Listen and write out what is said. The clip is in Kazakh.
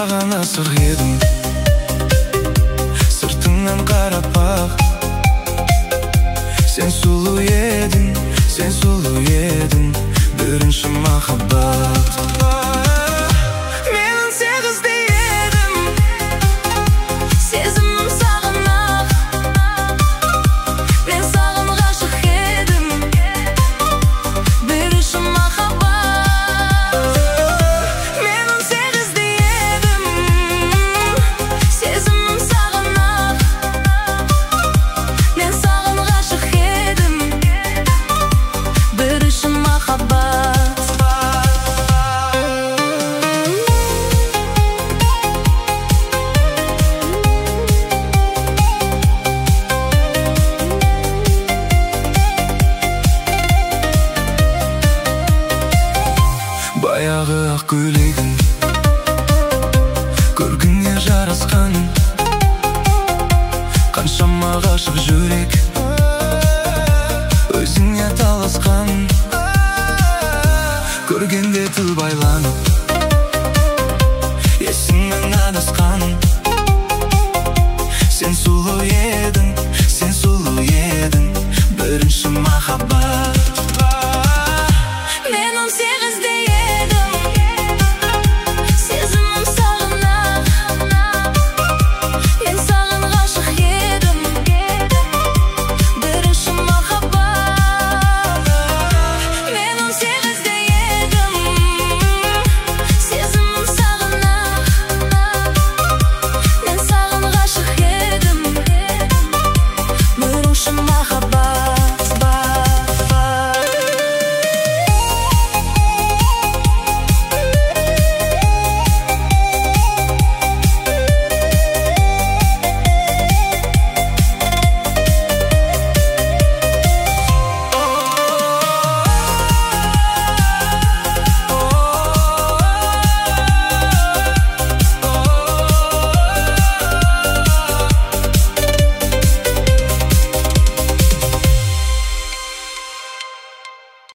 саған асық едім, сыртыңнан қарап-ақ. Сен сұлу едің, сен сұлу едің, бірінші махаббат. Менің сегізде едім, сезімім саған-ақ. Мен саған ғашық едім, бірінші махаббат. Менің сегізде едім, сезімім саған-ақ. Мен саған ғашық едім, бірінші махаббат. Баяғы ақ көйлегің көркіңе жарасқан, қаншама ғашық жүрек өзіңе таласқан. Көргенде тіл байланып